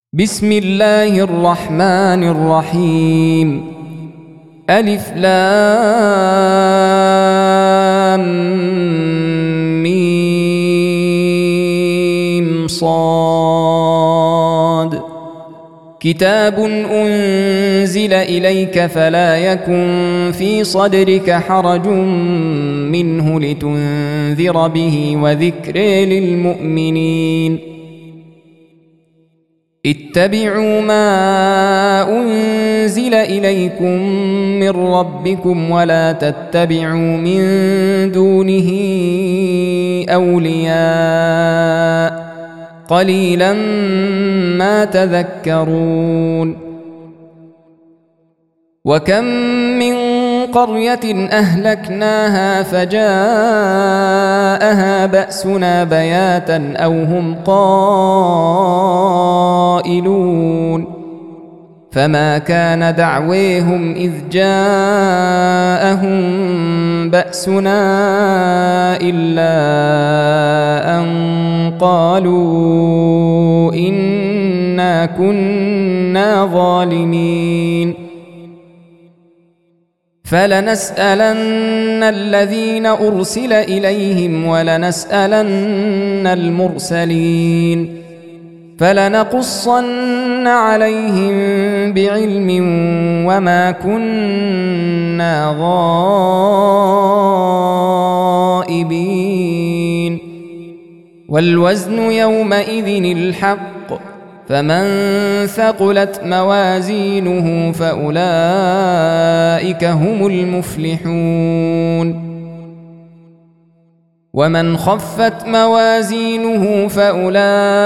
بسم الله الرحمن الرحيم. ألف لام ميم صاد. كتاب أنزل إليك فلا يكن في صدرك حرج منه لتنذر به وذكر للمؤمنين. اتبعوا ما أنزل إليكم من ربكم ولا تتبعوا من دونه أولياء قليلا ما تذكرون. وكم من قرية أهلكناها فجاءها بأسنا بياتا أو هم قائلون فما كان دعويهم إذ جاءهم بأسنا إلا أن قالوا إنا كنا ظالمين. فلنسألن الذين أرسل إليهم ولنسألن المرسلين فلنقصن عليهم بعلم وما كنا غائبين. والوزن يومئذ الحق فمن ثقلت موازينه فأولئك هم المفلحون. ومن خفت موازينه فأولئك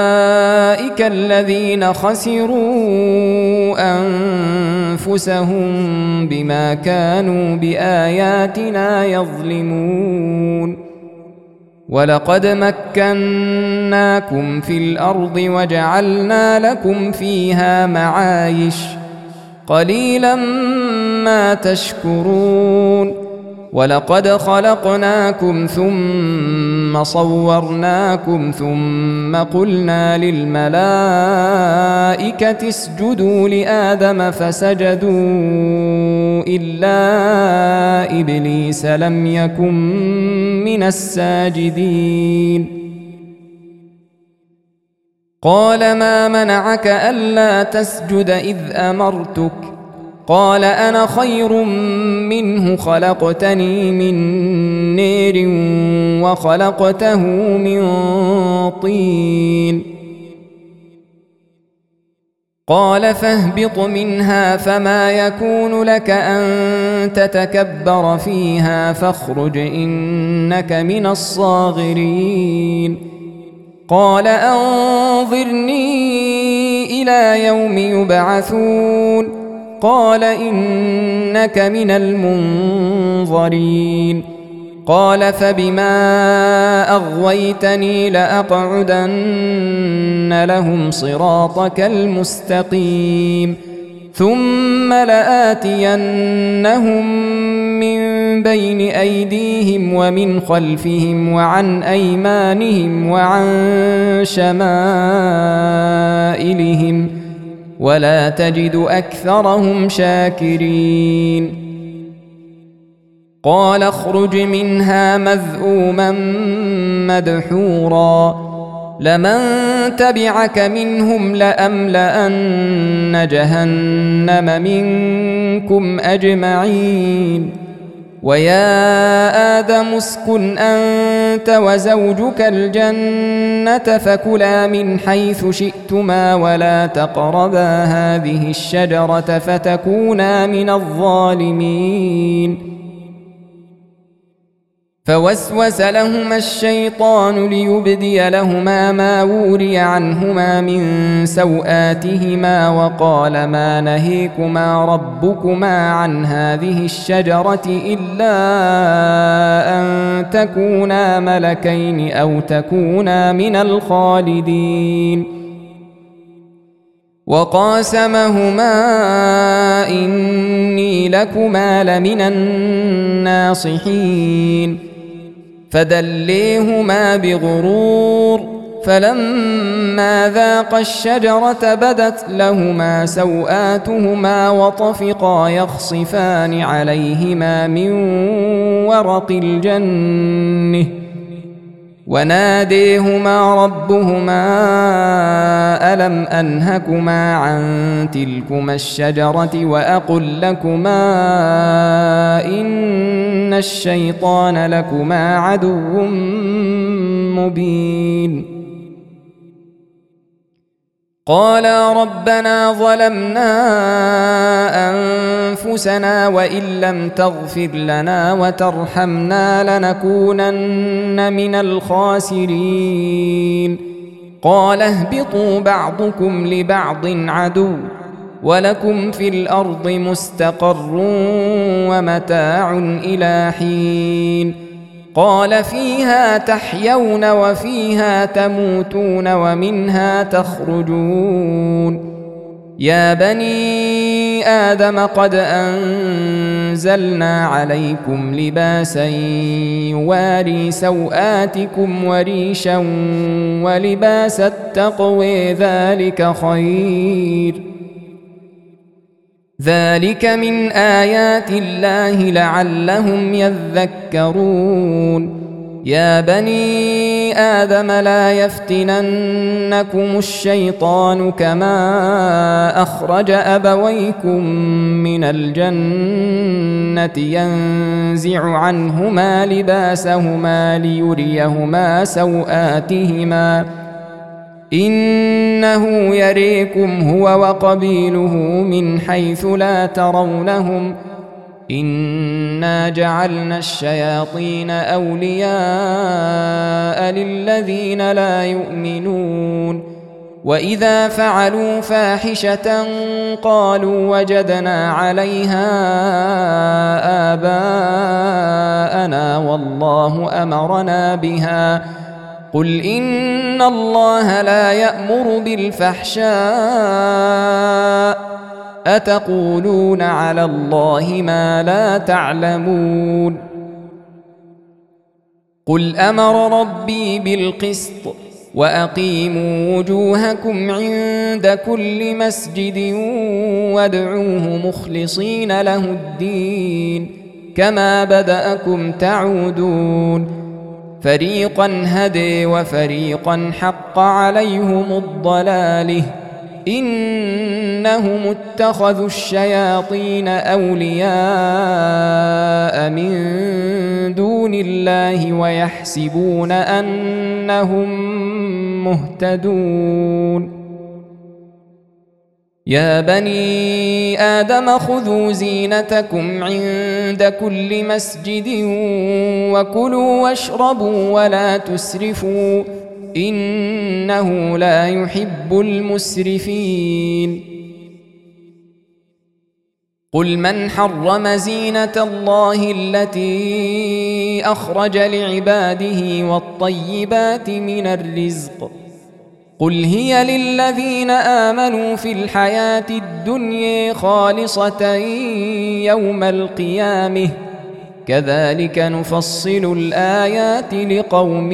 الذين خسروا أنفسهم بما كانوا بآياتنا يظلمون. ولقد مكناكم في الأرض وجعلنا لكم فيها معايش قليلا ما تشكرون. ولقد خلقناكم ثم صورناكم ثم قلنا للملائكة اسجدوا لآدم فسجدوا إلا إبليس لم يكن من الساجدين. قال ما منعك ألا تسجد إذ أمرتك؟ قال أنا خير منه خلقتني من نار وخلقته من طين. قال فاهبط منها فما يكون لك أن تتكبر فيها فاخرج إنك من الصاغرين. قال أنظرني إلى يوم يبعثون. قال إنك من المنظرين. قال فبما أغويتني لأقعدن لهم صراطك المستقيم ثم لآتينهم من بين أيديهم ومن خلفهم وعن أيمانهم وعن شمائلهم ولا تجد أكثرهم شاكرين. قال اخرج منها مذءوما مدحورا لمن تبعك منهم لأملأن جهنم منكم أجمعين. ويا آدم اسكن أنت وزوجك الجنة فكلا من حيث شئتما ولا تقربا هذه الشجرة فتكونا من الظالمين. فوسوس لهما الشيطان ليبدي لهما ما وري عنهما من سوآتهما وقال ما نهيكما ربكما عن هذه الشجرة إلا أن تكونا ملكين أو تكونا من الخالدين. وقاسمهما إني لكما لمن الناصحين فدليهما بغرور فلما ذاقا الشجرة بدت لهما سوآتهما وطفقا يخصفان عليهما من ورق الجنة وناديهما ربهما ألم أنهكما عن تلكما الشجرة وأقل لكما إن الشيطان لكما عدو مبين قالا ربنا ظلمنا أنفسنا وإن لم تغفر لنا وترحمنا لنكونن من الخاسرين قال اهبطوا بعضكم لبعض عدو ولكم في الأرض مستقر ومتاع إلى حين قال فيها تحيون وفيها تموتون ومنها تخرجون يا بني آدم قد أنزلنا عليكم لباسا يواري سوآتكم وريشا ولباس التقوى ذلك خير ذلك من آيات الله لعلهم يذكرون يا بني آدم لا يفتننكم الشيطان كما أخرج أبويكم من الجنة ينزع عنهما لباسهما ليريهما سوآتهما إنه يريكم هو وقبيله من حيث لا ترونهم إنا جعلنا الشياطين أولياء للذين لا يؤمنون وإذا فعلوا فاحشة قالوا وجدنا عليها آباءنا والله أمرنا بها قل إن الله لا يأمر بالفحشاء أتقولون على الله ما لا تعلمون قل أمر ربي بالقسط وأقيموا وجوهكم عند كل مسجد وادعوه مخلصين له الدين كما بدأكم تعودون فريقا هدي وفريقا حق عليهم الضلاله إنهم اتخذوا الشياطين أولياء من دون الله ويحسبون أنهم مهتدون يا بني آدم خذوا زينتكم عند كل مسجد وكلوا واشربوا ولا تسرفوا إنه لا يحب المسرفين قل من حرم زينة الله التي أخرج لعباده والطيبات من الرزق قل هي للذين آمنوا في الحياة الدنيا خالصة يوم القيامة كذلك نفصل الآيات لقوم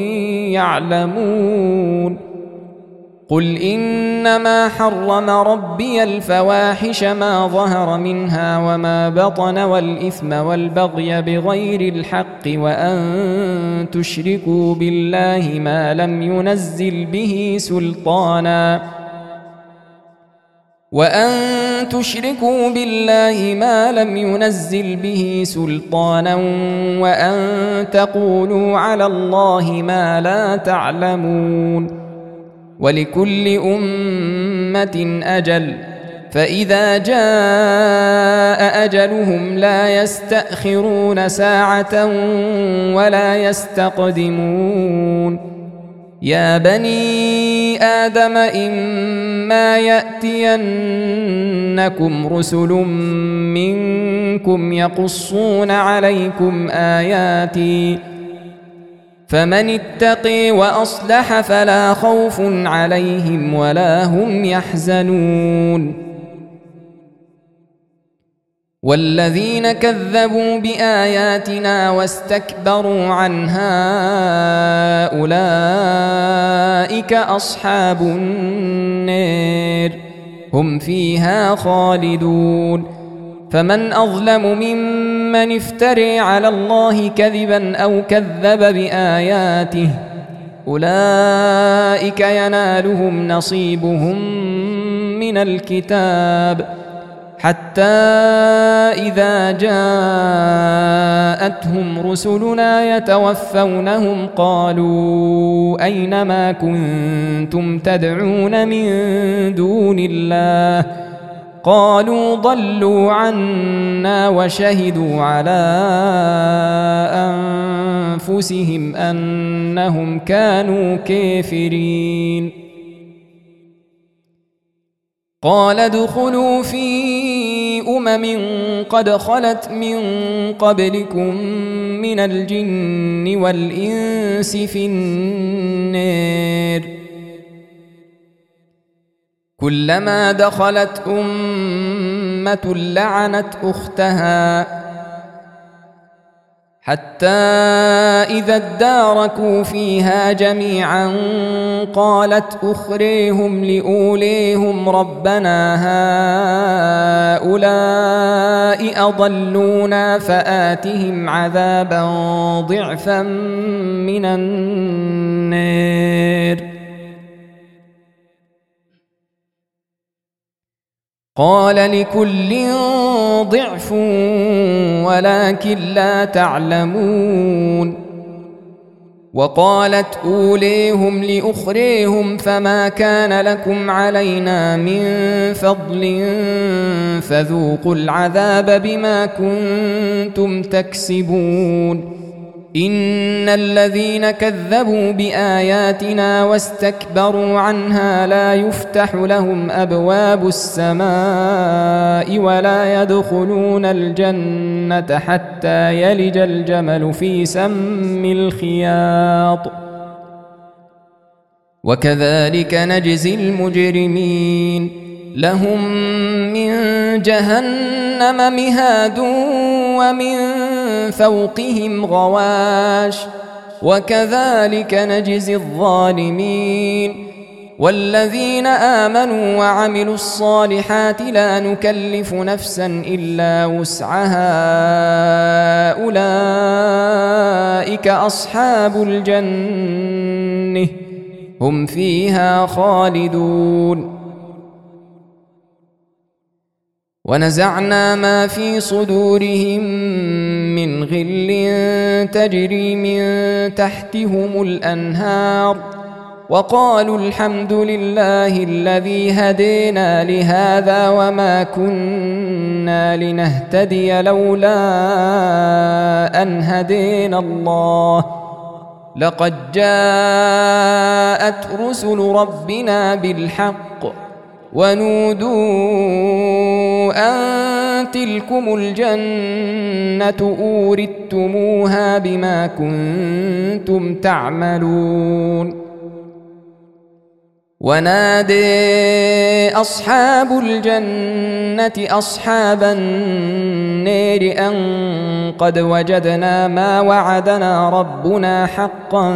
يعلمون قل إنما حرم ربي الفواحش ما ظهر منها وما بطن والإثم والبغي بغير الحق وأن تشركوا بالله ما لم ينزل به سلطانا وأن تقولوا على الله ما لا تعلمون ولكل أمة أجل فإذا جاء أجلهم لا يستأخرون ساعة ولا يستقدمون يا بني آدم إما يأتينكم رسل منكم يقصون عليكم آياتي فمن اتقي وأصلح فلا خوف عليهم ولا هم يحزنون والذين كذبوا بآياتنا واستكبروا عنها أولئك أصحاب النار هم فيها خالدون فمن أظلم ممن افتري على الله كذبا أو كذب بآياته أولئك ينالهم نصيبهم من الكتاب حتى إذا جاءتهم رسلنا يتوفونهم قالوا أين ما كنتم تدعون من دون الله قالوا ضلوا عنا وشهدوا على أنفسهم أنهم كانوا كافرين قال ادخلوا في قد خلت من قبلكم من الجن والإنس في النار كلما دخلت أمة لعنت أختها حتى إذا اداركوا فيها جميعا قالت أخريهم لأوليهم ربنا هؤلاء أضلونا فآتهم عذابا ضعفا من النار قال لكل ضعف ولكن لا تعلمون وقالت أوليهم لأخريهم فما كان لكم علينا من فضل فذوقوا العذاب بما كنتم تكسبون إن الذين كذبوا بآياتنا واستكبروا عنها لا يفتح لهم أبواب السماء ولا يدخلون الجنة حتى يلج الجمل في سم الخياط وكذلك نجزي المجرمين لهم من جهنم مهاد ومن فوقهم غواش وكذلك نجزي الظالمين والذين آمنوا وعملوا الصالحات لا نكلف نفسا إلا وسعها أولئك أصحاب الجنة هم فيها خالدون ونزعنا ما في صدورهم من غل تجري من تحتهم الأنهار وقالوا الحمد لله الذي هدينا لهذا وما كنا لنهتدي لولا أن هدينا الله لقد جاءت رسل ربنا بالحق ونودوا أن تلكم الجنة أورثتموها بما كنتم تعملون ونادى أصحاب الجنة أصحاب النار أن قد وجدنا ما وعدنا ربنا حقا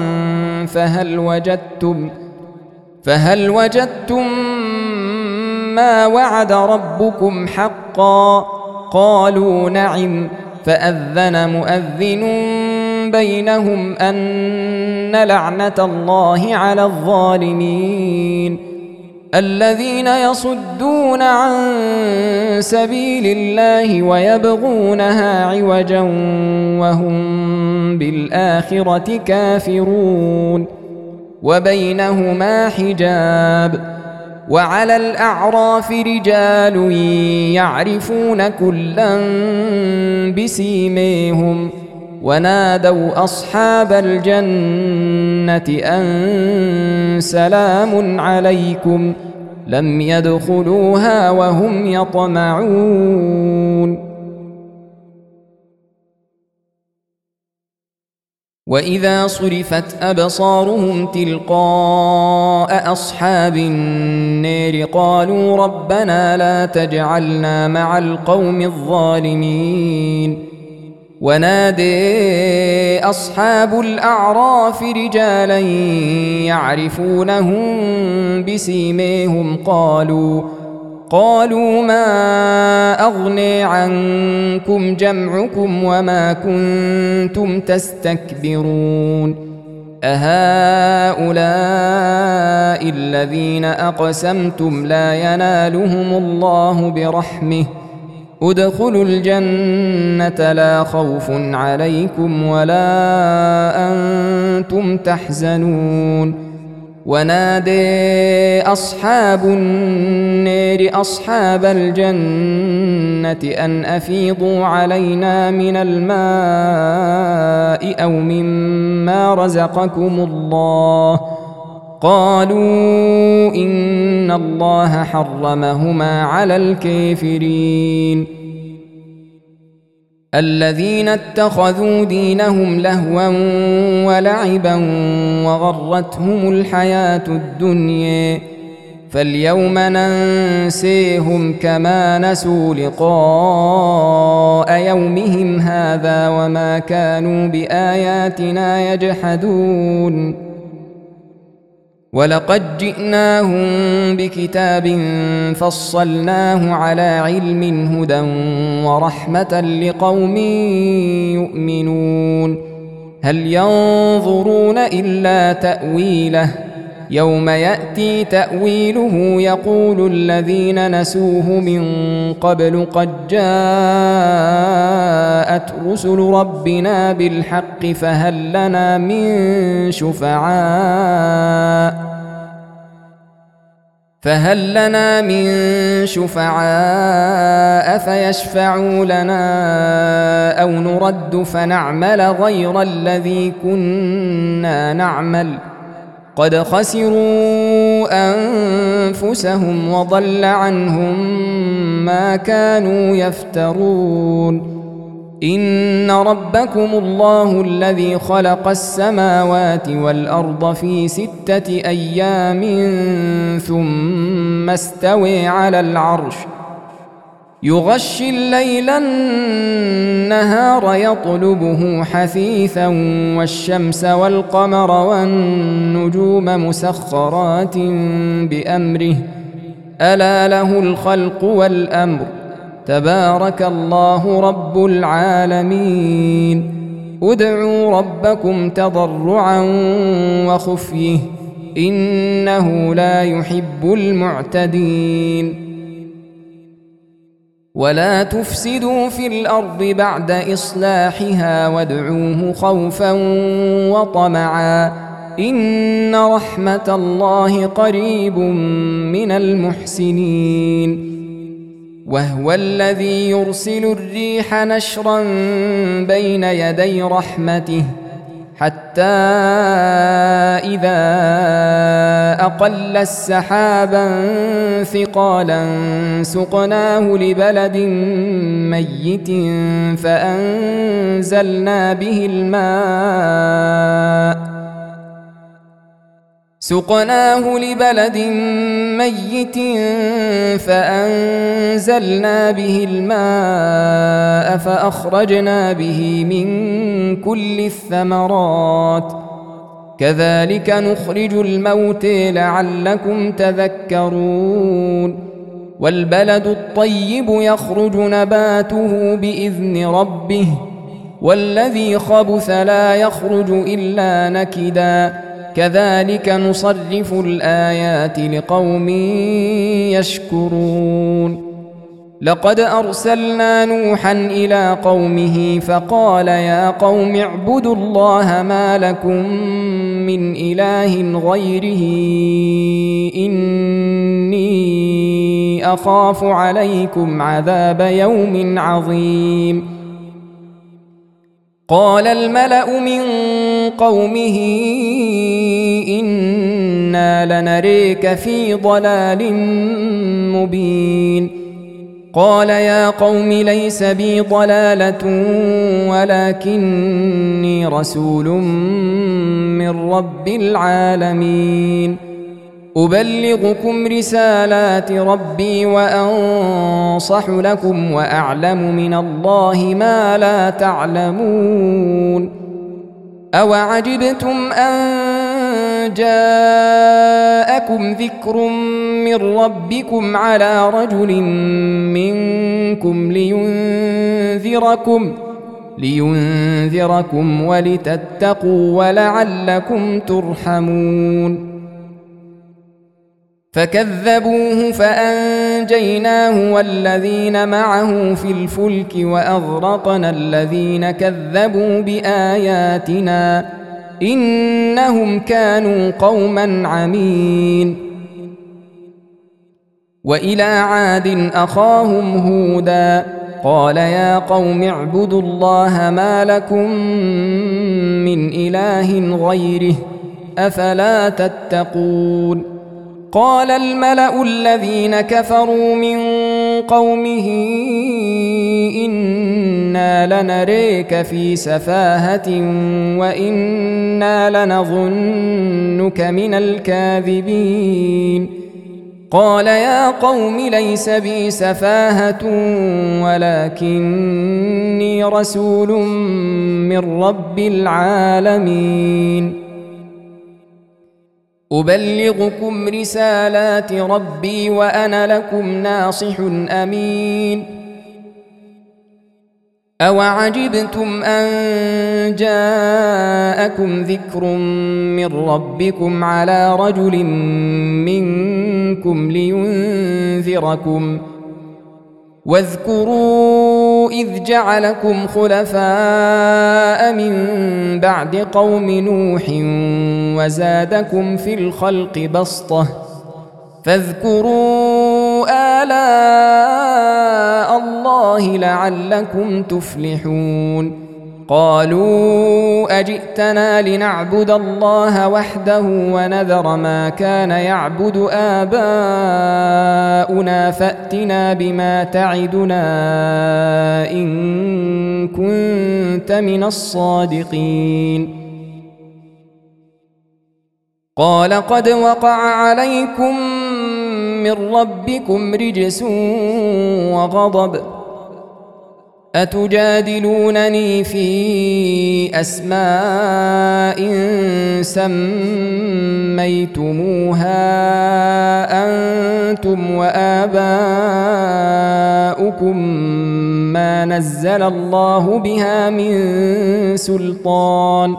فهل وجدتم ما وعد ربكم حقا قالوا نعم فأذن مؤذن بينهم أن لعنة الله على الظالمين الذين يصدون عن سبيل الله ويبغونها عوجا وهم بالآخرة كافرون وبينهما حجاب وعلى الأعراف رجال يعرفون كلا بسيميهم ونادوا أصحاب الجنة أن سلام عليكم لم يدخلوها وهم يطمعون. وإذا صرفت أبصارهم تلقاء أصحاب النار قالوا ربنا لا تجعلنا مع القوم الظالمين ونادى أصحاب الأعراف رجالا يعرفونهم بسيماهم قالوا ما أغني عنكم جمعكم وما كنتم تستكبرون أهؤلاء الذين أقسمتم لا ينالهم الله برحمه ادخلوا الجنة لا خوف عليكم ولا أنتم تحزنون ونادى أصحاب النار أصحاب الجنة أن أفيضوا علينا من الماء أو مما رزقكم الله قالوا إن الله حرمهما على الكافرين الذين اتخذوا دينهم لهوا ولعبا وغرتهم الحياة الدنيا فاليوم ننسيهم كما نسوا لقاء يومهم هذا وما كانوا بآياتنا يجحدون ولقد جئناهم بكتاب فصلناه على علم هدى ورحمة لقوم يؤمنون هل ينظرون إلا تأويله يوم يأتي تأويله يقول الذين نسوه من قبل قد جاءت رسل ربنا بالحق فهل لنا من شفعاء فيشفعوا لنا أو نرد فنعمل غير الذي كنا نعمل قد خسروا أنفسهم وضل عنهم ما كانوا يفترون إن ربكم الله الذي خلق السماوات والأرض في 6 أيام ثم استوى على العرش يغشي الليل النهار يطلبه حثيثا والشمس والقمر والنجوم مسخرات بأمره ألا له الخلق والأمر تبارك الله رب العالمين ادعوا ربكم تضرعا وخفيه إنه لا يحب المعتدين ولا تفسدوا في الأرض بعد إصلاحها وادعوه خوفا وطمعا إن رحمة الله قريب من المحسنين وهو الذي يرسل الريح نشرا بين يدي رحمته حتى إذا أقل السحابا ثقالا سقناه لبلد ميت فأنزلنا به الماء فأخرجنا به من كل الثمرات كذلك نخرج الموتى لعلكم تذكرون والبلد الطيب يخرج نباته بإذن ربه والذي خبث لا يخرج إلا نكدا كذلك نصرف الآيات لقوم يشكرون لقد أرسلنا نوحا إلى قومه فقال يا قوم اعبدوا الله ما لكم من إله غيره إني أخاف عليكم عذاب يوم عظيم قال الملأ من قومه إنا لنريك في ضلال مبين قال يا قوم ليس بي ضلالة ولكني رسول من رب العالمين أبلغكم رسالات ربي وأنصح لكم وأعلم من الله ما لا تعلمون أوعجبتم أن جاءكم ذكر من ربكم على رجل منكم لينذركم ولتتقوا ولعلكم ترحمون فكذبوه فأنجيناه والذين معه في الفلك وأغرقنا الذين كذبوا بآياتنا إنهم كانوا قوما عمين وإلى عاد أخاهم هودا قال يا قوم اعبدوا الله ما لكم من إله غيره أفلا تتقون قال الملأ الذين كفروا من قومه إنا لنريك في سفاهة وإنا لنظنك من الكاذبين قال يا قوم ليس بي سفاهة ولكني رسول من رب العالمين أبلغكم رسالات ربي وأنا لكم ناصح أمين أوعجبتم أن جاءكم ذكر من ربكم على رجل منكم لينذركم واذكروا إذ جعلكم خلفاء من بعد قوم نوح وزادكم في الخلق بسطة فاذكروا آلاء الله لعلكم تفلحون قالوا أجئتنا لنعبد الله وحده ونذر ما كان يعبد آباؤنا فأتنا بما تعدنا إن كنت من الصادقين قال قد وقع عليكم من ربكم رجس وغضب أتجادلونني في أسماء سميتموها أنتم وآباؤكم ما نزل الله بها من سلطان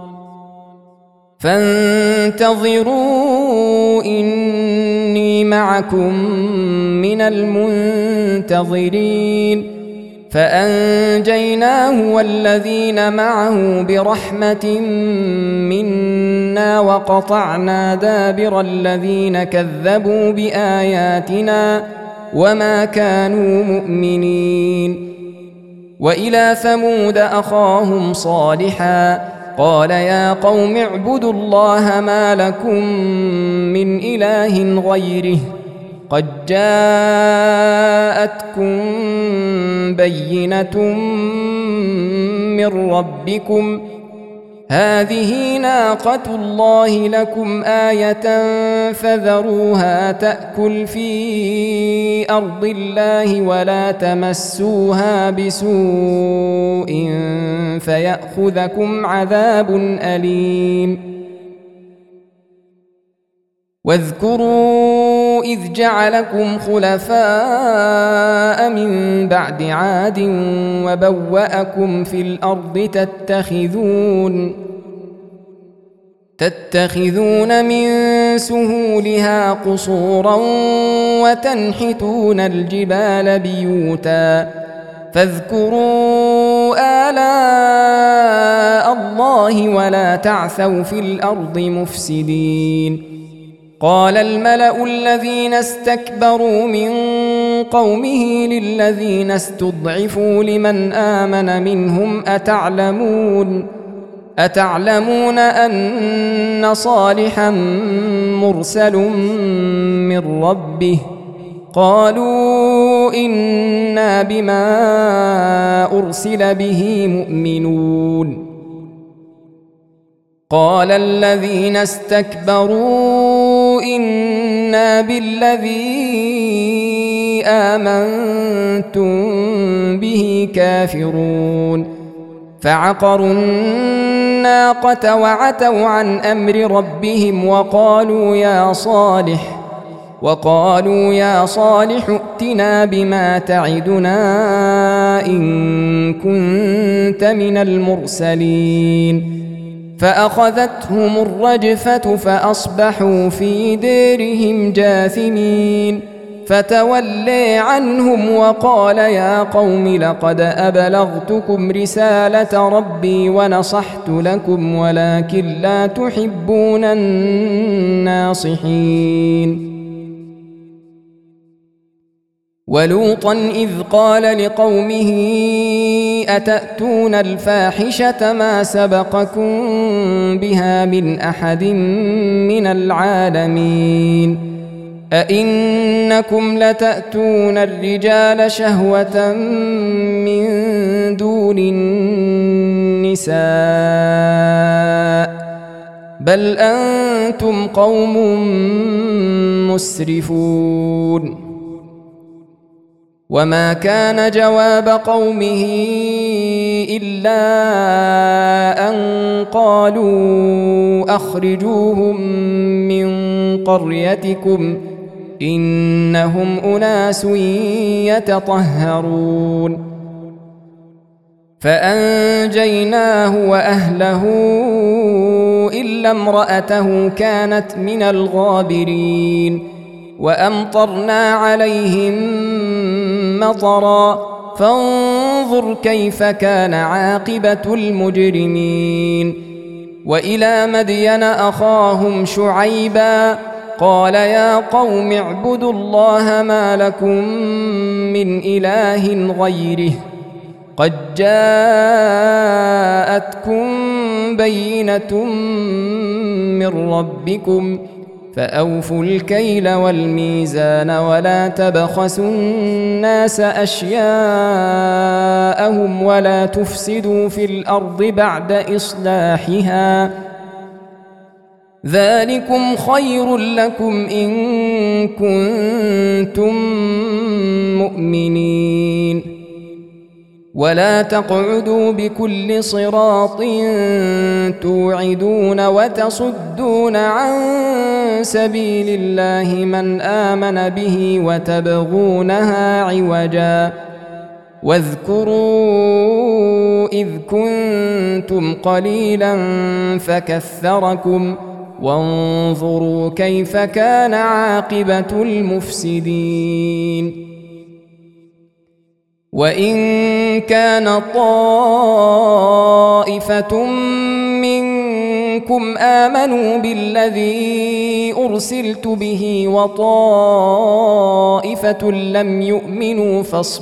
فانتظروا إني معكم من المنتظرين فأنجيناه والذين معه برحمة منا وقطعنا دابر الذين كذبوا بآياتنا وما كانوا مؤمنين وإلى ثمود أخاهم صالحا قال يا قوم اعبدوا الله ما لكم من إله غيره قد جاءتكم بينة من ربكم هذه ناقة الله لكم آية فذروها تأكل في أرض الله ولا تمسوها بسوء فيأخذكم عذاب أليم واذكروا إذ جعلكم خلفاء من بعد عاد وبوأكم في الأرض تتخذون من سهولها قصورا وتنحتون الجبال بيوتا فاذكروا آلاء الله ولا تعثوا في الأرض مفسدين قال الملأ الذين استكبروا من قومه للذين استضعفوا لمن آمن منهم أتعلمون أن صالحا مرسل من ربه قالوا إنا بما أرسل به مؤمنون قال الذين استكبروا إنا بالذي آمنتم به كافرون فعقروا الناقة وعتوا عن أمر ربهم وقالوا يا صالح ائتنا بما تعدنا إن كنت من المرسلين فأخذتهم الرجفة فأصبحوا في ديرهم جاثمين فتولي عنهم وقال يا قوم لقد أبلغتكم رسالة ربي ونصحت لكم ولكن لا تحبون الناصحين ولوطا إذ قال لقومه أتأتون الفاحشة ما سبقكم بها من أحد من العالمين أئنكم لتأتون الرجال شهوة من دون النساء بل أنتم قوم مسرفون وما كان جواب قومه إلا أن قالوا أخرجوهم من قريتكم إنهم أناس يتطهرون فأنجيناه وأهله إلا امرأته كانت من الغابرين وأمطرنا عليهم مطرا فانظر كيف كان عاقبة المجرمين وإلى مدين أخاهم شعيبا قال يا قوم اعبدوا الله ما لكم من إله غيره قد جاءتكم بينة من ربكم فأوفوا الكيل والميزان ولا تبخسوا الناس أشياءهم ولا تفسدوا في الأرض بعد إصلاحها ذلكم خير لكم إن كنتم مؤمنين ولا تقعدوا بكل صراط توعدون وتصدون عن سبيل الله من آمن به وتبغونها عوجا واذكروا إذ كنتم قليلا فكثركم وانظروا كيف كان عاقبة المفسدين وإن كان طائفة منكم آمنوا بالذي أرسلت به وطائفة لم يؤمنوا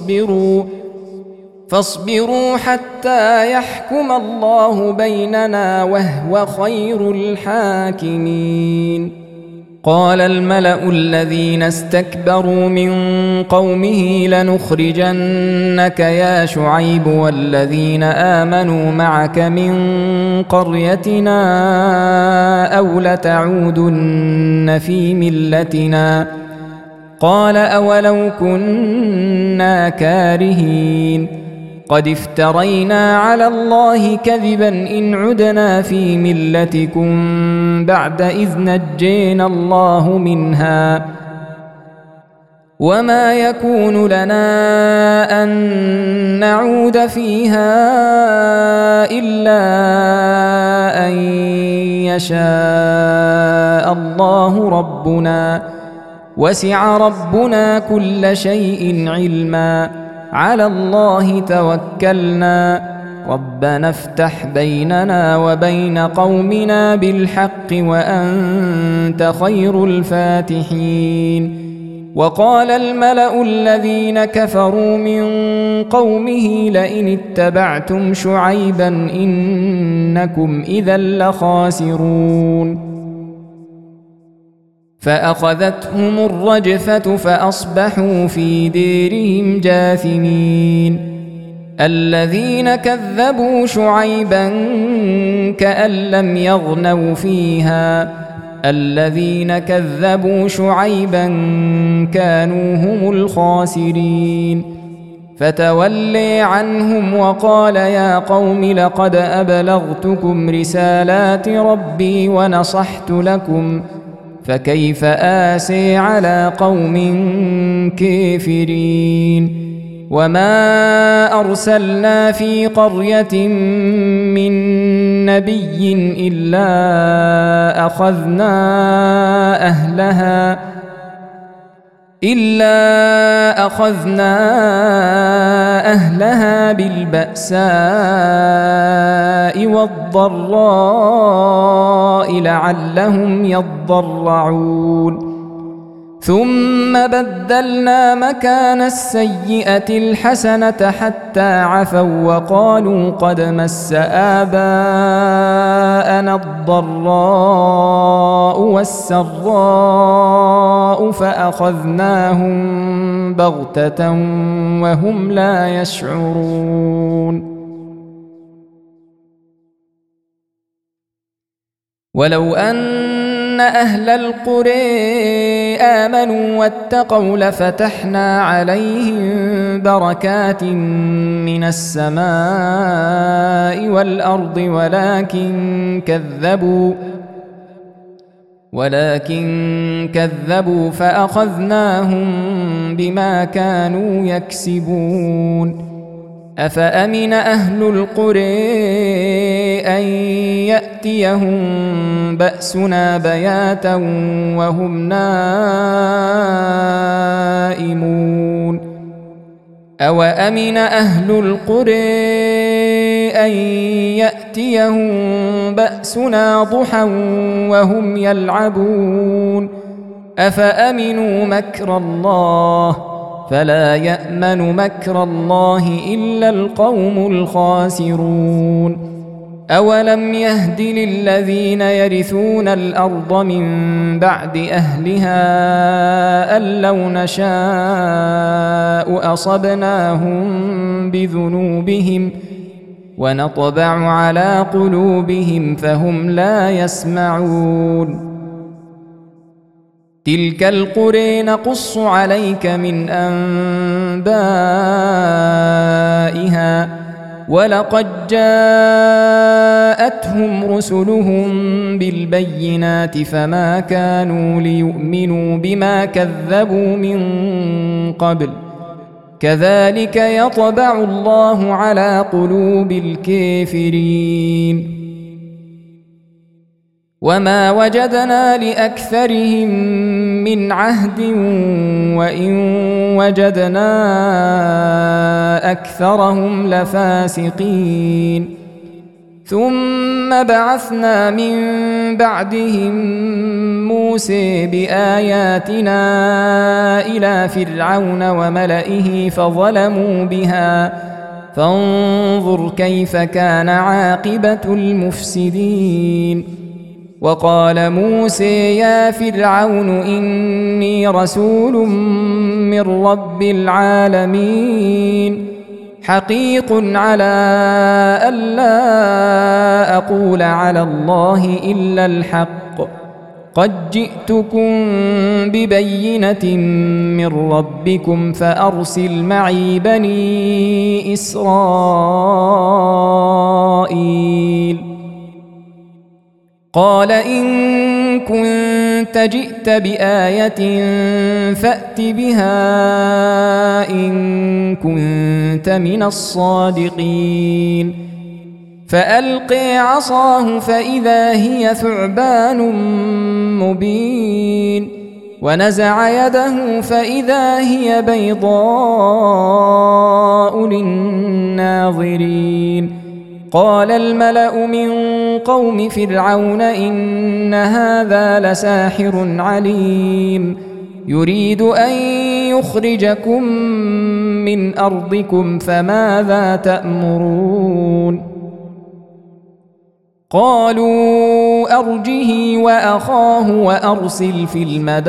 فاصبروا حتى يحكم الله بيننا وهو خير الحاكمين قال الملأ الذين استكبروا من قومه لنخرجنك يا شعيب والذين آمنوا معك من قريتنا أو لتعودن في ملتنا قال أولو كنا كارهين قد افترينا على الله كذبا إن عدنا في ملتكم بعد إذ نجينا الله منها وما يكون لنا أن نعود فيها إلا أن يشاء الله ربنا وسع ربنا كل شيء علما على الله توكلنا ربنا افتح بيننا وبين قومنا بالحق وأنت خير الفاتحين وقال الملأ الذين كفروا من قومه لئن اتبعتم شعيبا إنكم إذا لخاسرون فأخذتهم الرجفة فأصبحوا في ديرهم جاثمين الذين كذبوا شعيبا كأن لم يغنوا فيها الذين كذبوا شعيبا كانوا هم الخاسرين فتولي عنهم وقال يا قوم لقد أبلغتكم رسالات ربي ونصحت لكم فكيف آسي على قوم كافرين وما أرسلنا في قرية من نبي إلا أخذنا أهلها بالبأساء والضراء لعلهم يضرعون ثم بدلنا مكان السيئة الحسنة حتى عفوا وقالوا قد مس آباءنا الضراء والسراء فأخذناهم بغتة وهم لا يشعرون ولو أن أهل القرى آمنوا واتقوا لفتحنا عليهم بركات من السماء والأرض ولكن كذبوا فأخذناهم بما كانوا يكسبون أفأمن أهل القرى أن يأتيهم بأسنا بياتا وهم نائمون أوأمن أهل القرى أن يأتيهم بأسنا ضحى وهم يلعبون أفأمنوا مكر الله فلا يأمن مكر الله إلا القوم الخاسرون أولم يهد للذين يرثون الأرض من بعد أهلها أن لو نشاء أصبناهم بذنوبهم ونطبع على قلوبهم فهم لا يسمعون تلك القرى نقص عليك من أنبائها ولقد جاءتهم رسلهم بالبينات فما كانوا ليؤمنوا بما كذبوا من قبل كذلك يطبع الله على قلوب الكافرين وما وجدنا لأكثرهم من عهد وإن وجدنا أكثرهم لفاسقين ثم بعثنا من بعدهم موسى بآياتنا إلى فرعون وملئه فظلموا بها فانظر كيف كان عاقبة المفسدين وقال موسى يا فرعون إني رسول من رب العالمين حقيق على ألا أقول على الله إلا الحق قد جئتكم ببينة من ربكم فأرسل معي بني إسرائيل قال إن كنت جئت بآية فأت بها إن كنت من الصادقين فألقي عصاه فإذا هي ثعبان مبين ونزع يده فإذا هي بيضاء للناظرين قال الملأ من قوم فرعون إن هذا لساحر عليم يريد أن يخرجكم من أرضكم فماذا تأمرون قالوا أرجه وأخاه وأرسل في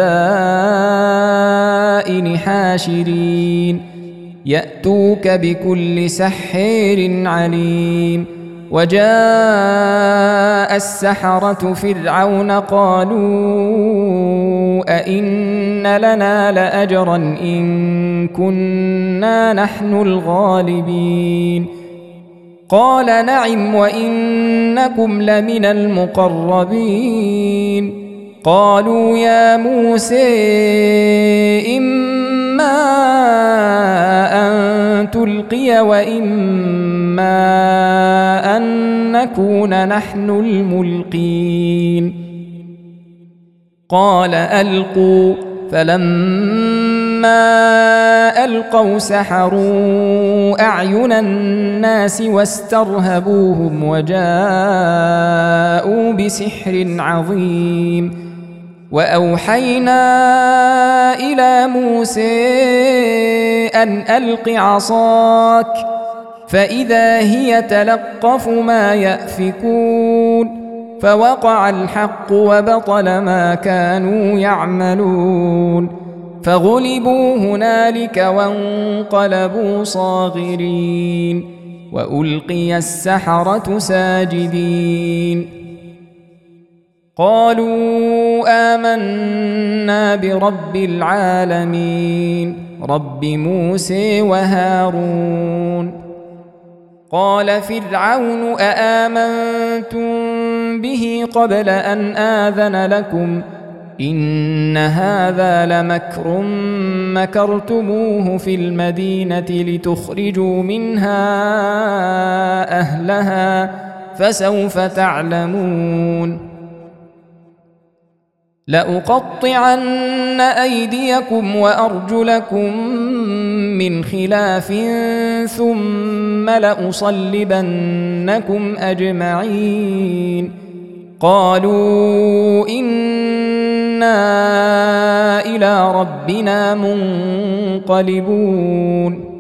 المدائن حاشرين يأتوك بكل سحر عليم. وجاء السحرة فرعون قالوا أئن لنا لأجرا إن كنا نحن الغالبين قال نعم وإنكم لمن المقربين. قالوا يا موسى إما أن تلقي وإما أن نكون نحن الملقين قال ألقوا. فلما ألقوا سحروا أعين الناس واسترهبوهم وجاءوا بسحر عظيم. وأوحينا إلى موسى أن ألق عصاك فإذا هي تلقف ما يأفكون فوقع الحق وبطل ما كانوا يعملون فغلبوا هنالك وانقلبوا صاغرين وألقي السحرة ساجدين قالوا آمنا برب العالمين رب موسى وهارون. قال فرعون أآمنتم به قبل أن آذن لكم إن هذا لمكر مكرتموه في المدينة لتخرجوا منها أهلها فسوف تعلمون. لأقطعن أيديكم وأرجلكم من خلاف ثم لأصلبنكم أجمعين. قالوا إنا إلى ربنا منقلبون.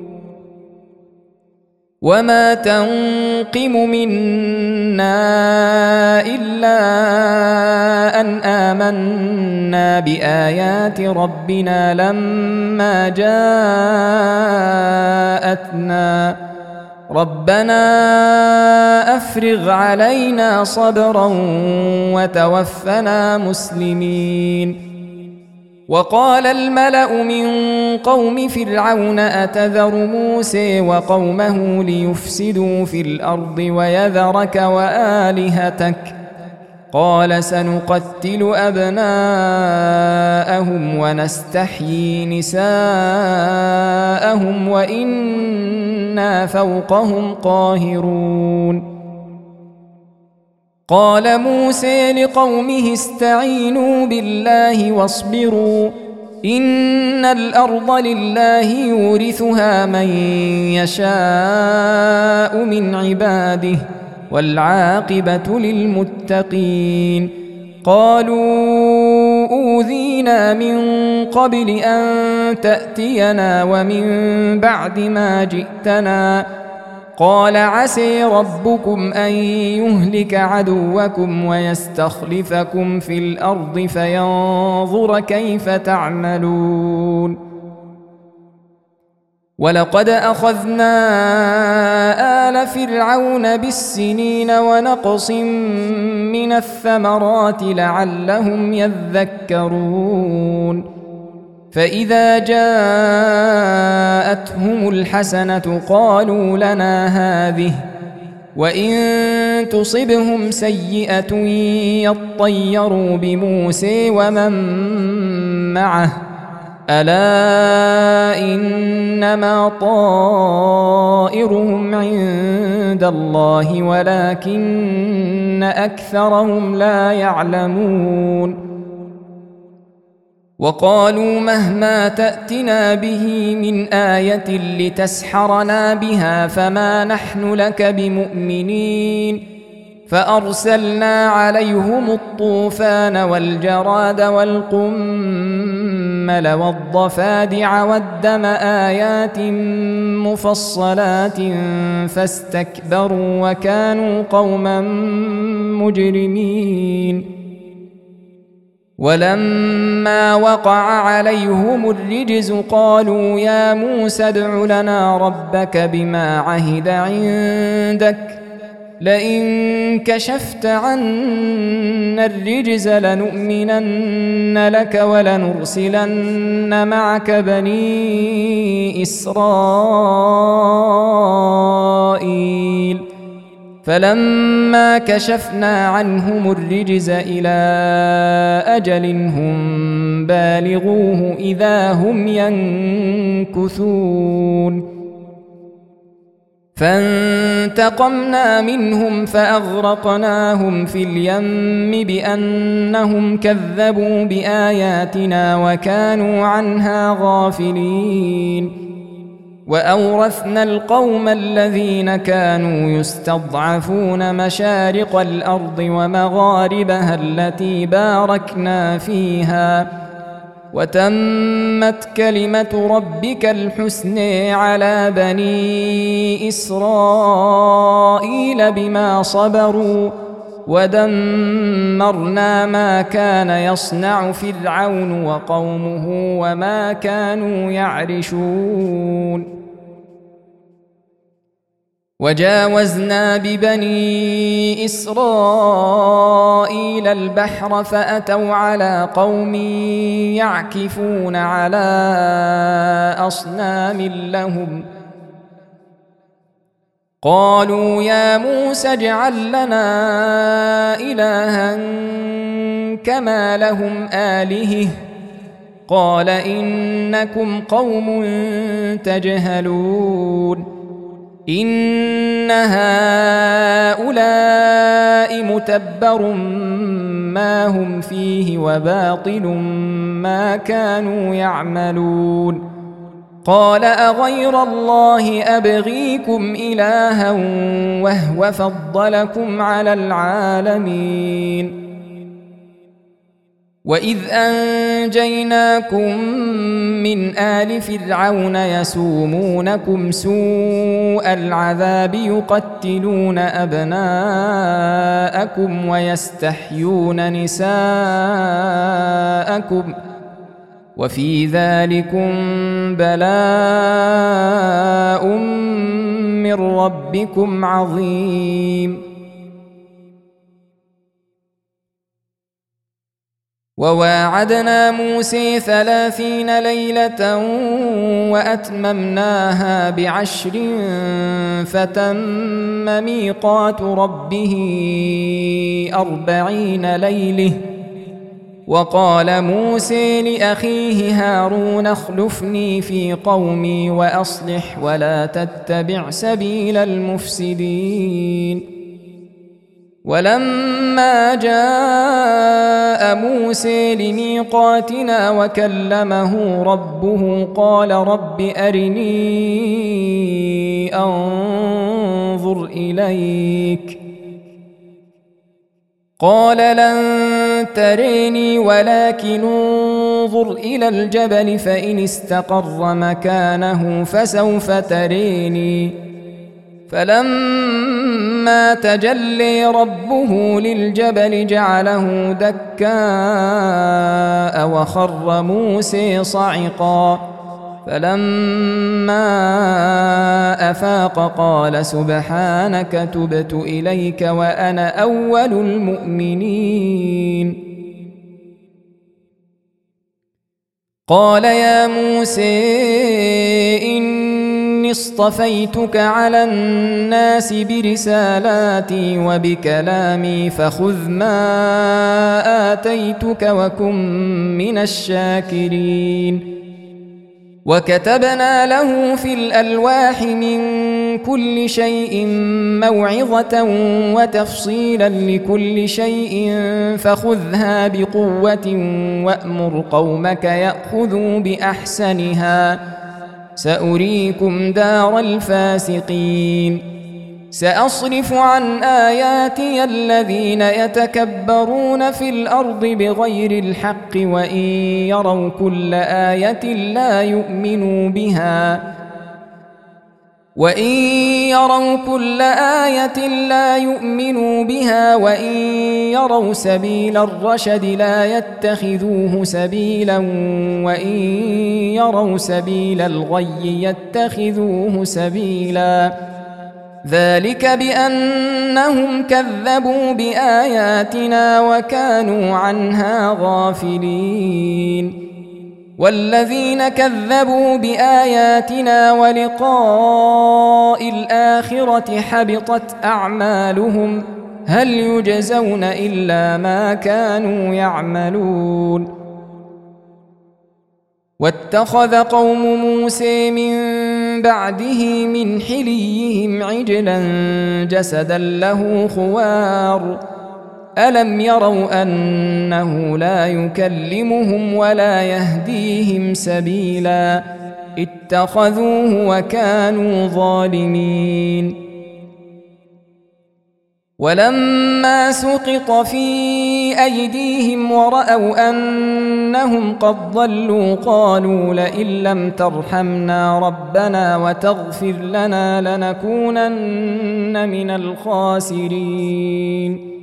وما تنقم منا إلا أن آمنا بآيات ربنا لما جاءتنا ربنا أفرغ علينا صبرا وتوفنا مسلمين. وقال الملأ من قوم فرعون أتذر موسى وقومه ليفسدوا في الأرض ويذرك وآلهتك قال سنقتل أبناءهم ونستحيي نساءهم وإنا فوقهم قاهرون. قال موسى لقومه استعينوا بالله واصبروا إن الأرض لله يورثها من يشاء من عباده والعاقبة للمتقين. قالوا أوذينا من قبل أن تأتينا ومن بعد ما جئتنا قال عسى ربكم أن يهلك عدوكم ويستخلفكم في الأرض فينظر كيف تعملون. ولقد أخذنا آل فرعون بالسنين ونقص من الثمرات لعلهم يذكرون. فإذا جاءتهم الحسنة قالوا لنا هذه وإن تصبهم سيئة يطيروا بموسى ومن معه ألا إنما طائرهم عند الله ولكن أكثرهم لا يعلمون. وقالوا مهما تأتنا به من آية لتسحرنا بها فما نحن لك بمؤمنين. فأرسلنا عليهم الطوفان والجراد والقمل والنمل والضفادع والدم آيات مفصلات فاستكبروا وكانوا قوما مجرمين ولما وقع عليهم الرجز قالوا يا موسى ادع لنا ربك بما عهد عندك لئن كشفت عنا الرجز لنؤمنن لك ولنرسلن معك بني إسرائيل فلما كشفنا عنهم الرجز إلى أجل هم بالغوه إذا هم ينكثون فانتقمنا منهم فأغرقناهم في اليم بأنهم كذبوا بآياتنا وكانوا عنها غافلين وأورثنا القوم الذين كانوا يستضعفون مشارق الأرض ومغاربها التي باركنا فيها وتمت كلمة ربك الحسن على بني إسرائيل بما صبروا ودمرنا ما كان يصنع فرعون وقومه وما كانوا يعرشون وجاوزنا ببني إسرائيل البحر فأتوا على قوم يعكفون على أصنام لهم قالوا يا موسى اجعل لنا إلها كما لهم آلهة قال إنكم قوم تجهلون إن هؤلاء متبر ما هم فيه وباطل ما كانوا يعملون قال أغير الله أبغيكم إلها وهو فضلكم على العالمين وإذ أنجيناكم من آل فرعون يسومونكم سوء العذاب يقتلون أبناءكم ويستحيون نساءكم وفي ذلكم بلاء من ربكم عظيم وواعدنا موسى 30 ليلة وأتممناها ب10 فتم ميقات ربه 40 ليلة وقال موسى لأخيه هارون اخلفني في قومي وأصلح ولا تتبع سبيل المفسدين ولما جاء موسى لميقاتنا وكلمه ربه قال رب أرني أنظر إليك قال لن تريني ولكن انظر إلى الجبل فإن استقر مكانه فسوف تريني فلما تجلي ربه للجبل جعله دكاء وخر موسى صعقا فلما أفاق قال سبحانك تبت إليك وأنا أول المؤمنين قال يا موسى إني اصطفيتك على الناس برسالاتي وبكلامي فخذ ما آتيتك وكن من الشاكرين وكتبنا له في الألواح من كل شيء موعظة وتفصيلا لكل شيء فخذها بقوة وأمر قومك يأخذوا بأحسنها سأريكم دار الفاسقين سأصرف عن آياتي الذين يتكبرون في الأرض بغير الحق وإن يروا كل آية لا يؤمنوا بها وإن يروا سبيل الرشد لا يتخذوه سبيلا وإن يروا سبيل الغي يتخذوه سبيلا ذلك بأنهم كذبوا بآياتنا وكانوا عنها غافلين والذين كذبوا بآياتنا ولقاء الآخرة حبطت أعمالهم هل يجزون إلا ما كانوا يعملون واتخذ قوم موسى من بعده من حليهم عجلا جسدا له خوار ألم يروا أنه لا يكلمهم ولا يهديهم سبيلا اتخذوه وكانوا ظالمين ولما سقط في أيديهم ورأوا أنهم قد ضلوا قالوا لئن لم ترحمنا ربنا وتغفر لنا لنكونن من الخاسرين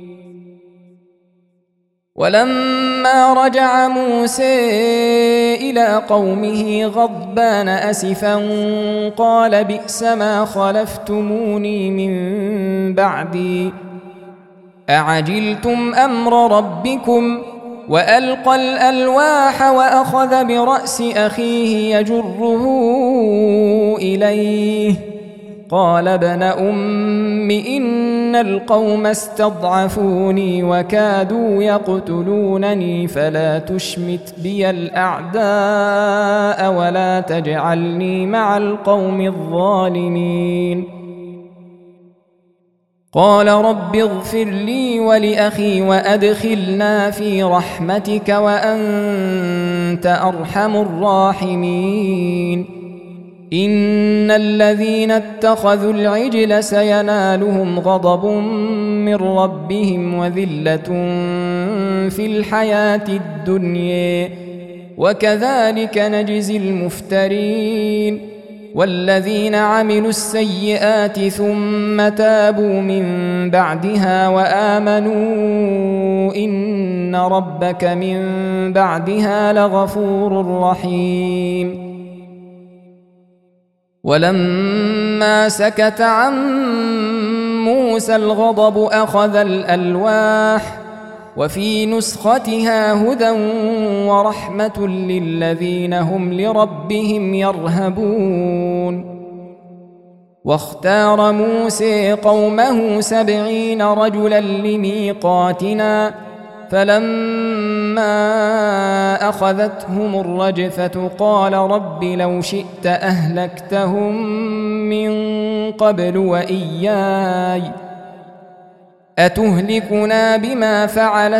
ولما رجع موسى إلى قومه غضبان أسفا قال بئس ما خلفتموني من بعدي أعجلتم أمر ربكم وألقى الألواح وأخذ برأس أخيه يجره إليه قال ابن أم إن القوم استضعفوني وكادوا يقتلونني فلا تشمت بي الأعداء ولا تجعلني مع القوم الظالمين قال رب اغفر لي ولأخي وأدخلنا في رحمتك وأنت أرحم الراحمين إن الذين اتخذوا العجل سينالهم غضب من ربهم وذلة في الحياة الدنيا وكذلك نجزي المفترين والذين عملوا السيئات ثم تابوا من بعدها وآمنوا إن ربك من بعدها لغفور رحيم ولما سكت عن موسى الغضب أخذ الألواح وفي نسختها هدى ورحمة للذين هم لربهم يرهبون واختار موسى قومه 70 رجلا لميقاتنا فلما أخذتهم الرجفة قال رب لو شئت أهلكتهم من قبل وإياي أتهلكنا بما فعل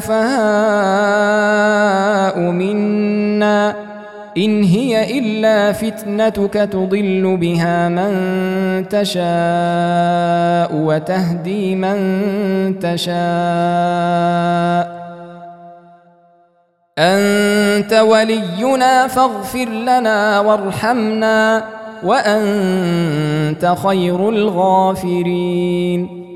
السفهاء منا إن هي إلا فتنتك تضل بها من تشاء وتهدي من تشاء أنت ولينا فاغفر لنا وارحمنا وأنت خير الغافرين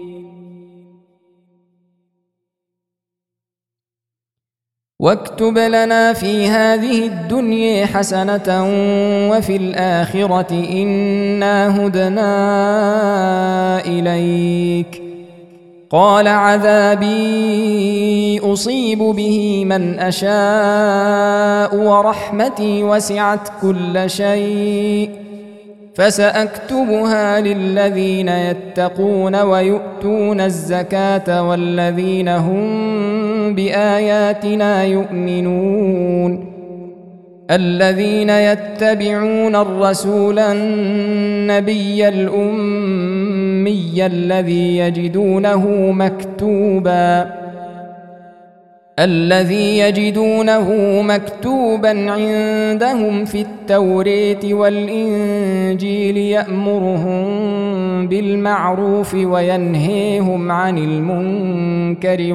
واكتب لنا في هذه الدنيا حسنة وفي الآخرة إنا هدنا إليك قال عذابي أصيب به من أشاء ورحمتي وسعت كل شيء فسأكتبها للذين يتقون ويؤتون الزكاة والذين هم بآياتنا يؤمنون الذين يتبعون الرسول النبي الأمي الذي يجدونه مكتوبا عندهم في التوراة والإنجيل يأمرهم بالمعروف وينهيهم عن المنكر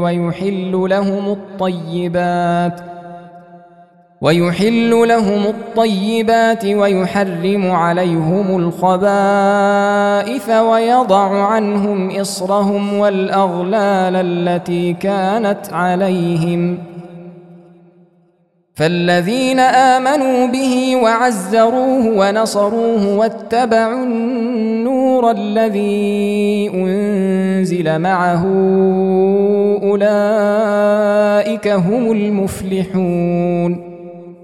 ويحل لهم الطيبات ويحرم عليهم الخبائث ويضع عنهم إصرهم والأغلال التي كانت عليهم. فالذين آمنوا به وعزروه ونصروه واتبعوا النور الذي أنزل معه أولئك هم المفلحون.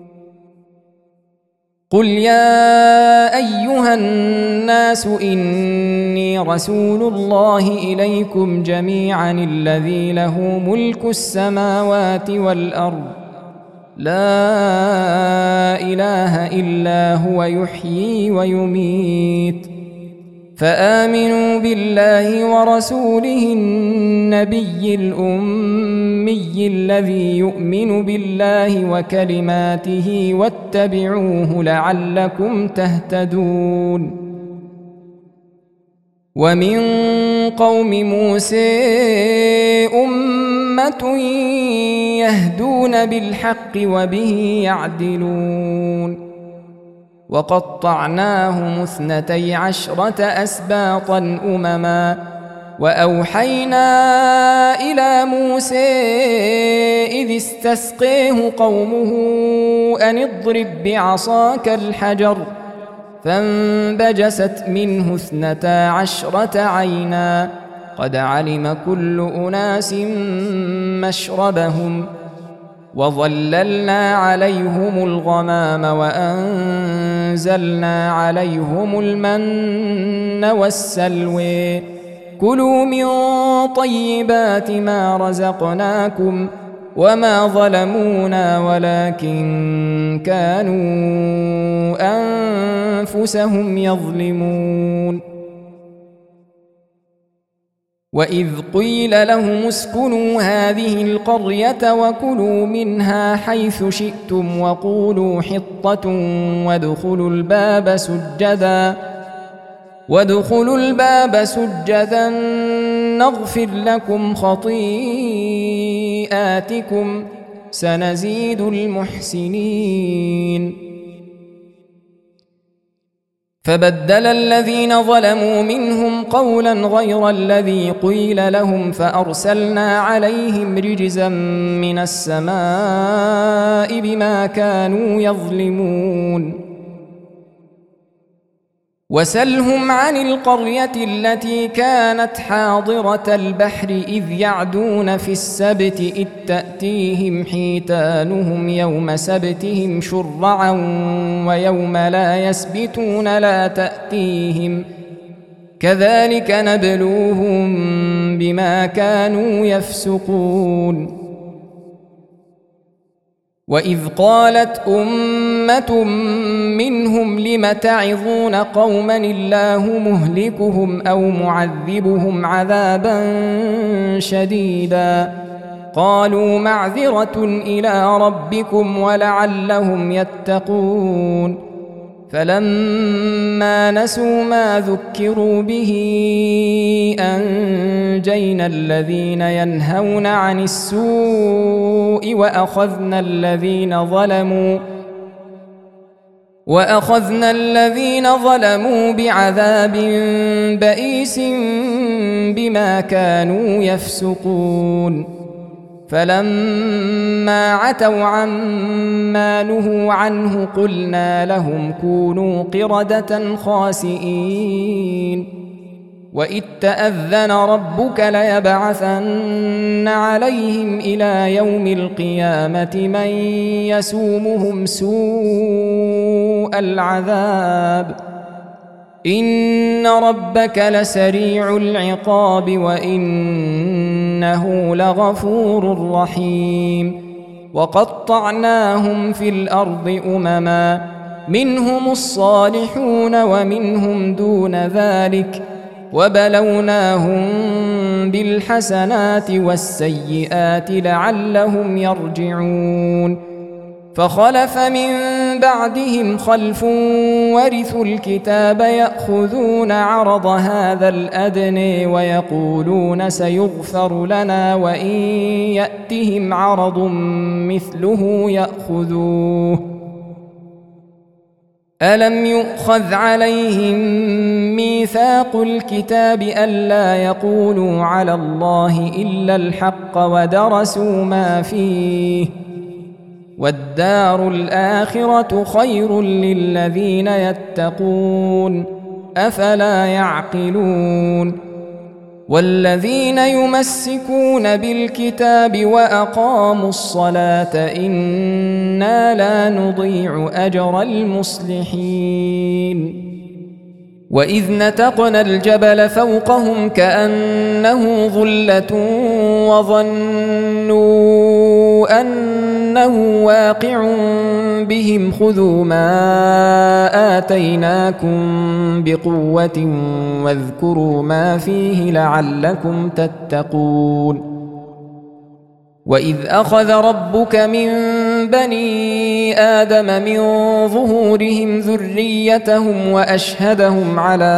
قل يا أيها الناس إني رسول الله إليكم جميعا الذي له ملك السماوات والأرض لا إله إلا هو يحيي ويميت فآمنوا بالله ورسوله النبي الأمي الذي يؤمن بالله وكلماته واتبعوه لعلكم تهتدون. ومن قوم موسى أمة يهدون بالحق وبه يعدلون. وقطعناهم 12 أسباطا أمما وأوحينا إلى موسى إذ استسقيه قومه أن اضرب بعصاك الحجر فانبجست منه 12 عينا قد علم كل أناس مشربهم وظللنا عليهم الغمام وأنزلنا عليهم المن والسلوى كلوا من طيبات ما رزقناكم وما ظلمونا ولكن كانوا أنفسهم يظلمون. وإذ قيل لهم اسكنوا هذه القرية وكلوا منها حيث شئتم وقولوا حطة وادخلوا الباب سجدا نغفر لكم خطيئاتكم سنزيد المحسنين. فبدل الذين ظلموا منهم قولا غير الذي قيل لهم فأرسلنا عليهم رجزا من السماء بما كانوا يظلمون. وسلهم عن القرية التي كانت حاضرة البحر إذ يعدون في السبت إذ تأتيهم حيتانهم يوم سبتهم شرعا ويوم لا يسبتون لا تأتيهم كذلك نبلوهم بما كانوا يفسقون. وإذ قالت أمة منهم لم تعظون قوما الله مهلكهم أو معذبهم عذابا شديدا قالوا معذرة إلى ربكم ولعلهم يتقون. فلما نسوا ما ذكروا به أنجينا الذين ينهون عن السوء وأخذنا الذين ظلموا بعذاب بئيس بما كانوا يفسقون. فلما عتوا عما نهوا عنه قلنا لهم كونوا قردة خاسئين. وإذ تأذن ربك ليبعثن عليهم إلى يوم القيامة من يسومهم سوء العذاب إن ربك لسريع العقاب وإنه لغفور رحيم. وقطعناهم في الأرض أمما منهم الصالحون ومنهم دون ذلك وبلوناهم بالحسنات والسيئات لعلهم يرجعون. فخلف من بعدهم خلف ورثوا الكتاب يأخذون عرض هذا الأدنى ويقولون سيغفر لنا وإن يأتهم عرض مثله يأخذوه ألم يؤخذ عليهم ميثاق الكتاب ألا يقولوا على الله إلا الحق ودرسوا ما فيه والدار الآخرة خير للذين يتقون أفلا يعقلون والذين يمسكون بالكتاب وأقاموا الصلاة إنا لا نضيع أجر المصلحين وإذ نتقنا الجبل فوقهم كأنه ظلة وظنوا أنه واقع بهم خذوا ما آتيناكم بقوة واذكروا ما فيه لعلكم تتقون وإذ أخذ ربك من بني آدم من ظهورهم ذريتهم وأشهدهم على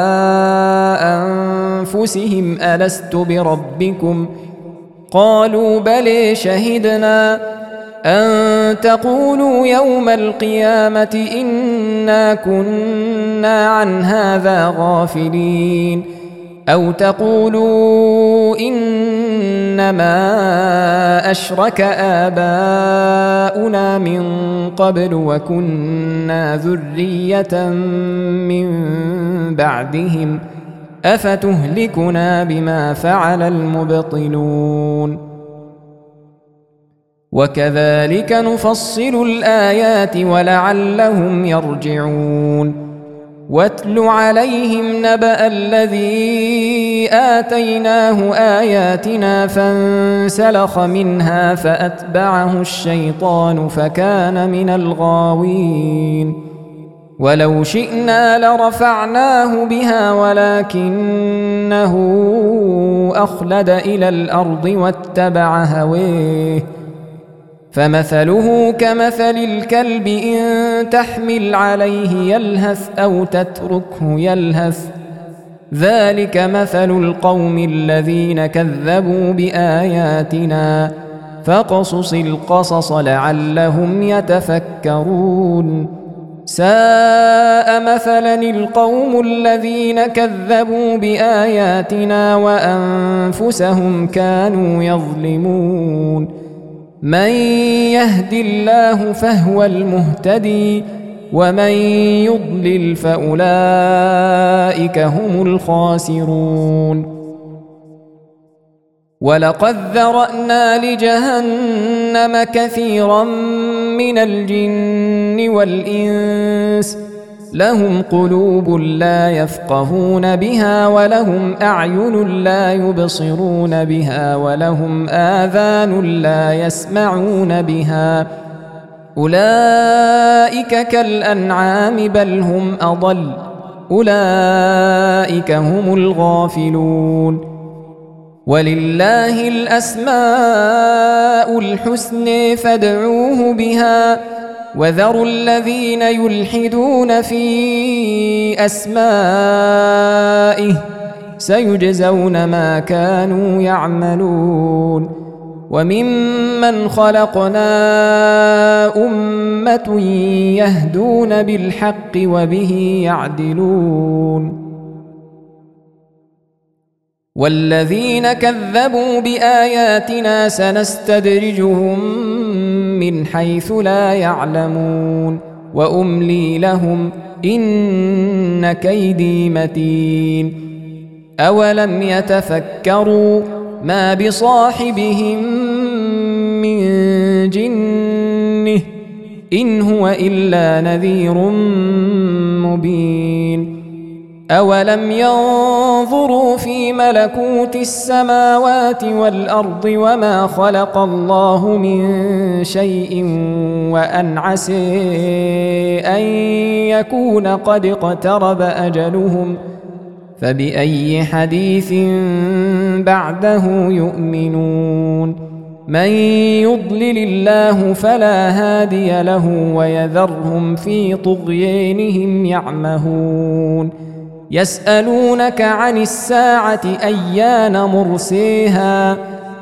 أنفسهم ألست بربكم قالوا بلى شهدنا أن تقولوا يوم القيامة إنا كنا عن هذا غافلين أو تقولوا إنما أشرك آباؤنا من قبل وكنا ذرية من بعدهم أفتهلكنا بما فعل المبطلون وكذلك نفصل الآيات ولعلهم يرجعون واتل عليهم نبأ الذي آتيناه آياتنا فانسلخ منها فأتبعه الشيطان فكان من الغاوين ولو شئنا لرفعناه بها ولكنه أخلد إلى الأرض واتبع هويه فمثله كمثل الكلب إن تحمل عليه يلهث أو تتركه يلهث ذلك مثل القوم الذين كذبوا بآياتنا فاقصص القصص لعلهم يتفكرون ساء مثلا القوم الذين كذبوا بآياتنا وأنفسهم كانوا يظلمون من يهد الله فهو المهتدي ومن يضلل فأولئك هم الخاسرون ولقد ذرأنا لجهنم كثيرا من الجن والإنس لهم قلوب لا يفقهون بها ولهم أعين لا يبصرون بها ولهم آذان لا يسمعون بها أولئك كالأنعام بل هم أضل أولئك هم الغافلون ولله الأسماء الحسنى فادعوه بها وذروا الذين يلحدون في أسمائه سيجزون ما كانوا يعملون وممن خلقنا أمة يهدون بالحق وبه يعدلون والذين كذبوا بآياتنا سنستدرجهم من حيث لا يعلمون وأملي لهم إن كيدي متين أولم يتفكروا ما بصاحبهم من جنة إن هو إلا نذير مبين أولم ينظروا في ملكوت السماوات والأرض وما خلق الله من شيء وأن عسى أن يكون قد اقترب أجلهم فبأي حديث بعده يؤمنون من يضلل الله فلا هادي له ويذرهم في طغيانهم يعمهون يسألونك عن الساعة أيان مرسيها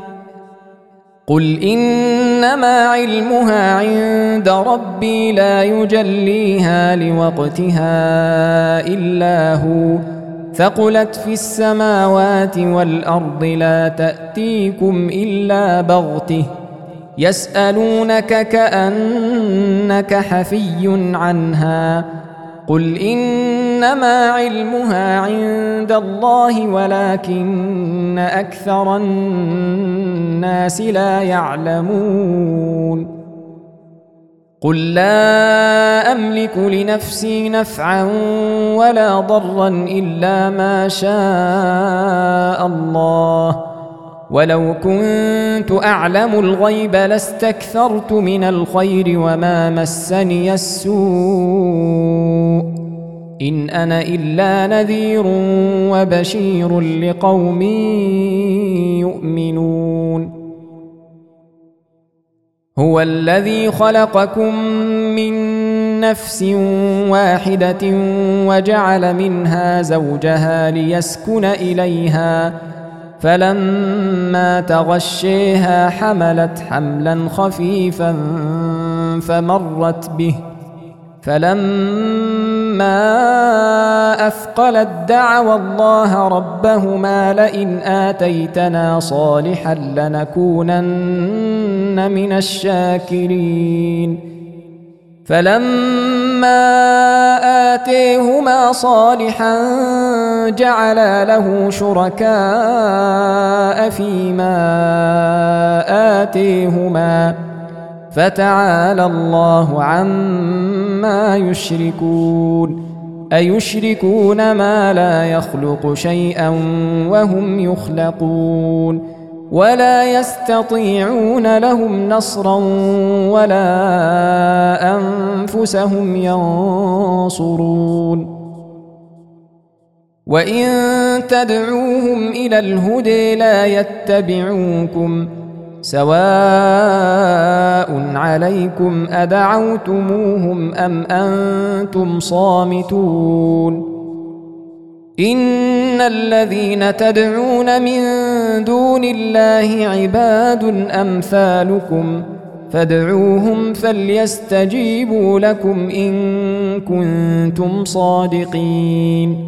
قل إنما علمها عند ربي لا يجليها لوقتها إلا هو ثقلت في السماوات والأرض لا تأتيكم إلا بغته يسألونك كأنك حفي عنها قل إنما علمها عند الله ولكن أكثر الناس لا يعلمون قل لا أملك لنفسي نفعا ولا ضرا إلا ما شاء الله ولو كنت أعلم الغيب لاستكثرت من الخير وما مسني السوء إن أنا إلا نذير وبشير لقوم يؤمنون هو الذي خلقكم من نفس واحدة وجعل منها زوجها ليسكن إليها فلما تغشيها حملت حملا خفيفا فمرت به فلما أثقلت دعوا الله ربهما لئن آتيتنا صالحا لنكونن من الشاكرين فلما آتيهما صالحا جعلا له شركاء فيما آتيهما فتعالى الله عما يشركون أيشركون ما لا يخلق شيئا وهم يخلقون ولا يستطيعون لهم نصرا ولا أنفسهم ينصرون وإن تدعوهم إلى الهدى لا يتبعوكم سواء عليكم أدعوتموهم أم أنتم صامتون إن الذين تدعون من دون الله عباد أمثالكم فادعوهم فليستجيبوا لكم إن كنتم صادقين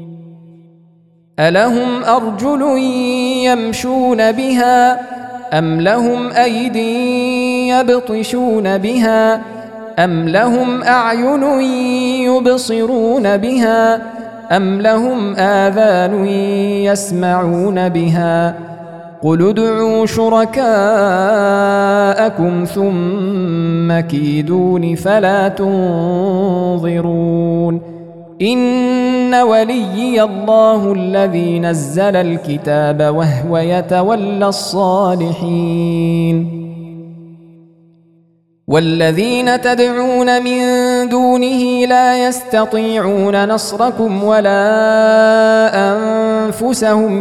ألهم أرجل يمشون بها أم لهم أيدي يبطشون بها أم لهم أعين يبصرون بها أم لهم آذان يسمعون بها قل ادعوا شركاءكم ثم كيدون فلا تنظرون إن وليي الله الذي نزل الكتاب وهو يتولى الصالحين والذين تدعون من دونه لا يستطيعون نصركم ولا أنفسهم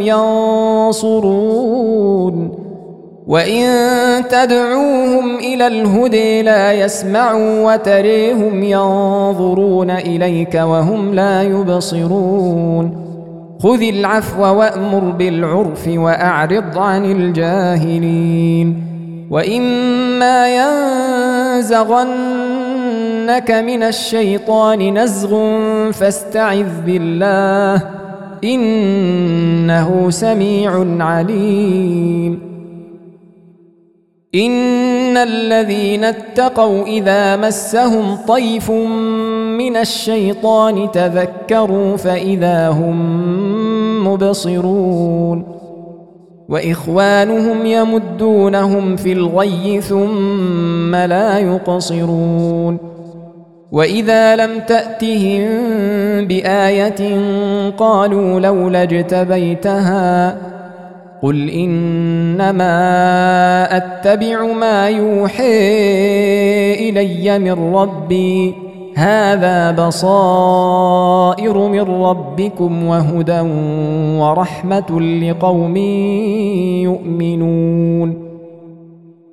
ينصرون وإن تدعوهم إلى الهدى لا يسمعوا وتريهم ينظرون إليك وهم لا يبصرون خذ العفو وأمر بالعرف وأعرض عن الجاهلين وإما ينزغنك من الشيطان نزغ فاستعذ بالله إنه سميع عليم إن الذين اتقوا إذا مسهم طيف من الشيطان تذكروا فإذا هم مبصرون وإخوانهم يمدونهم في الغي ثم لا يقصرون وإذا لم تأتهم بآية قالوا لولا اجتبيتها قل إنما أتبع ما يوحي إلي من ربي هذا بصائر من ربكم وهدى ورحمة لقوم يؤمنون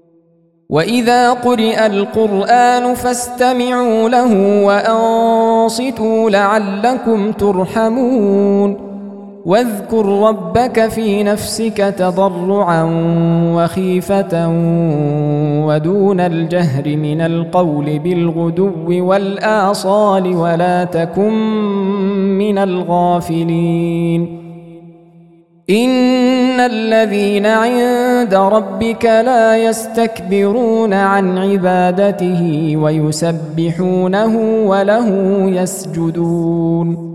وإذا قرئ القرآن فاستمعوا له وأنصتوا لعلكم ترحمون واذكر ربك في نفسك تضرعا وخيفة ودون الجهر من القول بالغدو والآصال ولا تكن من الغافلين إن الذين عند ربك لا يستكبرون عن عبادته ويسبحونه وله يسجدون